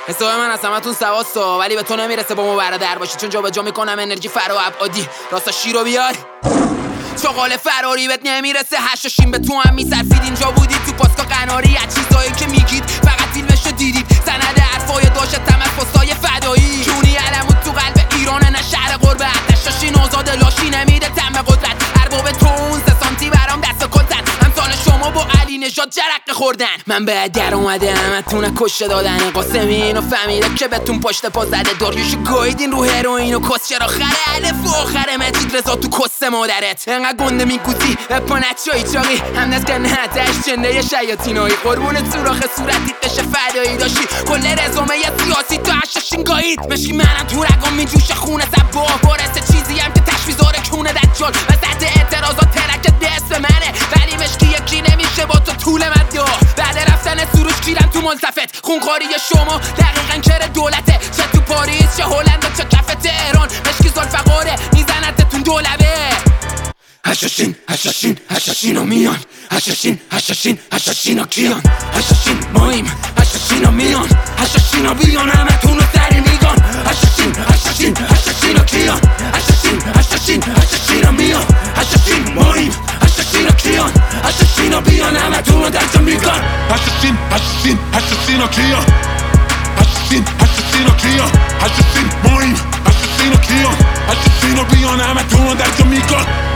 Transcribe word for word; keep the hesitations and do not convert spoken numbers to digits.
حساب من از همتون سواستا، ولی به تو نمیرسه با ما برادر باشی، چون جا به جا میکنم انرژی فرا و ابعادی. راستا شیرو بیار چاقال فراری بهت نمیرسه، هشاشین به تو هم میصرفید. اینجا بودید تو پاسکا قناری، از چیزایی که میگید فقط فیلمشو دیدید. سند حرفای داشت تمرکزای فدایی، جونی علمود تو قلب ایرانه نه شهر غربت. هشاشین آزاد لاشی نمیده تم قدرت، ارباب تو اون سه سانتی برام دست کلتن. امثال شما با علی نژاد جرقه خوردن. من به در اومده همتون کشته دادن، قاسمی اینو فهمیده که بهتون پشت پا زده. داریوشو گایدین رو هروئین و کس چرا خره الف و آخره. مجید رضا تو کس مادرت انقدر گنده میکوسی اپا نچایی چاقی هم نز که نه تش چنده شیاطینایی. قربون سوراخ صورتی قش فدایی داشتی، کل رزومه سیاسی تو هشاشین گایید. مشکی منم تو رگم میجوشه خونه زبا، وارث چیزی هم که تشویزاره کونه دجال. وسط اعتراضات ترکت به اسم منه، ولی مشکی یکی نمیشه با تو طول مدیا. بعد رفتن سروش گیرم تو ملتفت، خونخواری شما دقیقاً کر دولته. چه تو پاریس چه هلند و چه کف تهران، مشکی زلفقاره میزنتتون دولبه. هشاشین هشاشین هشاشینا میان، هشاشین هشاشین هشاشینا کیان، هشاشین ماییم هشاشینا میان، هشاشینا بیان همتون رو سری میگان. هشاشین هشاشین هشاشینا کیان، هشاشین هشاشین هشاشینا میان، هشاشین ماییم هشاشینا کیان، هشاشینا بیان همتون رو درجا میگان. هشاشین هشاشین هشاشینا کیان، هشاشین هشاشینا کیان، هشاشین ماییم هشاشینا کیان، هشاشینا بیان همتون رو درجا میگان.